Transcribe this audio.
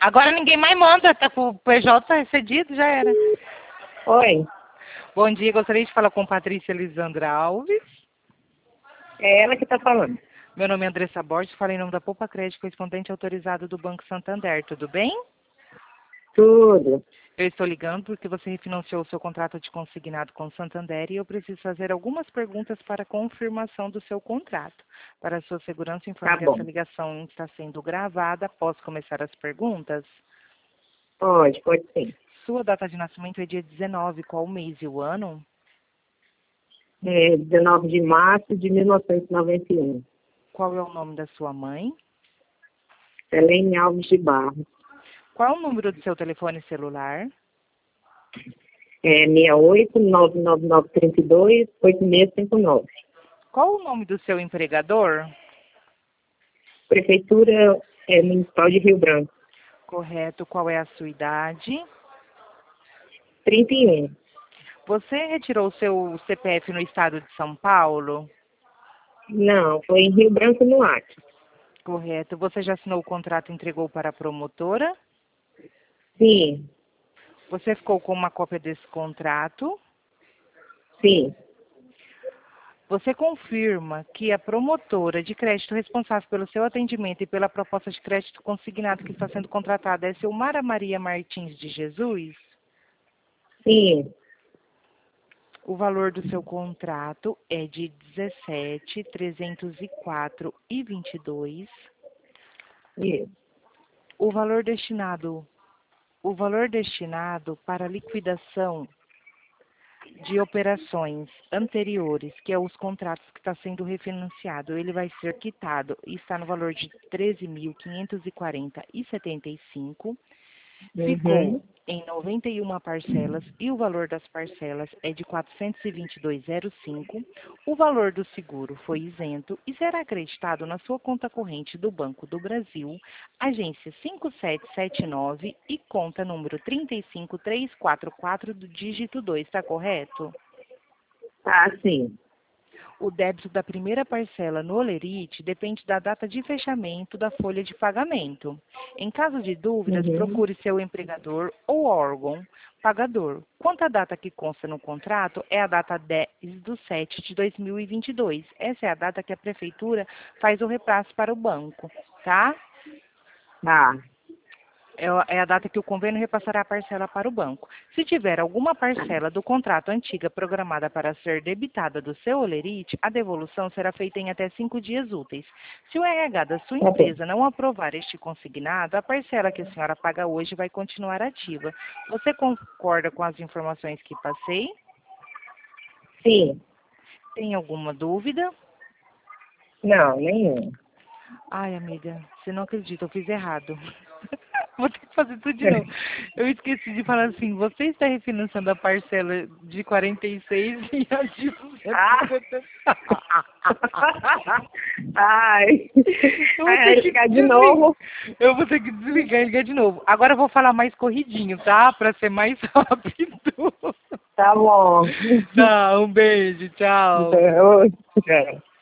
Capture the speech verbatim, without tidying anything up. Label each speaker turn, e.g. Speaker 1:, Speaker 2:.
Speaker 1: Agora ninguém mais manda, tá com o P J tá excedido, já era.
Speaker 2: Oi,
Speaker 1: Bom dia, gostaria de falar com Patrícia Elisandra Alves.
Speaker 2: é ela que tá falando.
Speaker 1: Meu nome é Andressa Borges, falei em nome da Poupa Crédito, correspondente autorizado do Banco Santander, tudo bem?
Speaker 2: Tudo.
Speaker 1: Eu estou ligando porque você refinanciou o seu contrato de consignado com o Santander e eu preciso fazer algumas perguntas para confirmação do seu contrato. Para a sua segurança, informo
Speaker 2: Tá
Speaker 1: que
Speaker 2: bom.
Speaker 1: essa ligação está sendo gravada. Posso começar as perguntas?
Speaker 2: Pode, pode sim.
Speaker 1: Sua data de nascimento é dia dezenove, qual o mês e o ano?
Speaker 2: É dezenove de março de mil novecentos e noventa e um.
Speaker 1: Qual é o nome da sua mãe?
Speaker 2: Helene Alves de Barros.
Speaker 1: Qual é o número do seu telefone celular?
Speaker 2: É seis oito nove nove nove três dois oito seis cinco nove.
Speaker 1: Qual o nome do seu empregador?
Speaker 2: Prefeitura é, Municipal de Rio Branco.
Speaker 1: Correto. Qual é a sua idade?
Speaker 2: trinta e um.
Speaker 1: Você retirou o seu C P F no estado de São Paulo?
Speaker 2: Não, foi em Rio Branco, no Acre.
Speaker 1: Correto. Você já assinou o contrato e entregou para a promotora?
Speaker 2: Sim,
Speaker 1: Você ficou com uma cópia desse contrato?
Speaker 2: sim,
Speaker 1: Você confirma que a promotora de crédito responsável pelo seu atendimento e pela proposta de crédito consignado que está sendo contratada é Silmara Maria Martins de Jesus?
Speaker 2: sim.
Speaker 1: O valor do seu contrato é de dezessete mil trezentos e quatro reais e vinte e dois centavos.
Speaker 2: Isso.
Speaker 1: O valor destinado, o valor destinado para liquidação de operações anteriores, que é os contratos que está sendo refinanciado, ele vai ser quitado e está no valor de treze mil quinhentos e quarenta reais e setenta e cinco centavos. Ficou
Speaker 2: Uhum.
Speaker 1: em noventa e uma parcelas e o valor das parcelas é de quatrocentos e vinte e dois reais e cinco centavos. O valor do seguro foi isento e será acreditado na sua conta corrente do Banco do Brasil, agência cinco sete sete nove e conta número trinta e cinco três quatro quatro do dígito dois, está correto?
Speaker 2: Ah, sim.
Speaker 1: O débito da primeira parcela no Olerite depende da data de fechamento da folha de pagamento. Em caso de dúvidas,
Speaker 2: Uhum.
Speaker 1: procure seu empregador ou órgão pagador. Quanto à data que consta no contrato, é a data dez de sete de dois mil e vinte e dois. Essa é a data que a prefeitura faz o repasse para o banco, tá?
Speaker 2: Ah,
Speaker 1: É a é a data que o convênio repassará a parcela para o banco. Se tiver alguma parcela do contrato antiga programada para ser debitada do seu Olerite, a devolução será feita em até cinco dias úteis. Se o R H da sua
Speaker 2: tá bom.
Speaker 1: empresa não aprovar este consignado, a parcela que a senhora paga hoje vai continuar ativa. Você concorda com as informações que passei?
Speaker 2: Sim.
Speaker 1: Tem alguma dúvida?
Speaker 2: Não, nenhum.
Speaker 1: Ai, amiga, você não acredita, eu fiz errado. Vou ter que fazer tudo de novo. Eu esqueci de falar assim, você está refinanciando a parcela de quarenta e seis e a de
Speaker 2: Ah.
Speaker 1: duzentos.
Speaker 2: Ai.
Speaker 1: Eu vou
Speaker 2: Ai,
Speaker 1: ter
Speaker 2: vai
Speaker 1: que
Speaker 2: ligar de
Speaker 1: desligar.
Speaker 2: novo.
Speaker 1: Eu vou ter que desligar e ligar de novo. Agora eu vou falar mais corridinho, tá? Para ser mais rápido.
Speaker 2: Tá bom.
Speaker 1: Tá, um beijo, tchau.
Speaker 2: Então, tchau.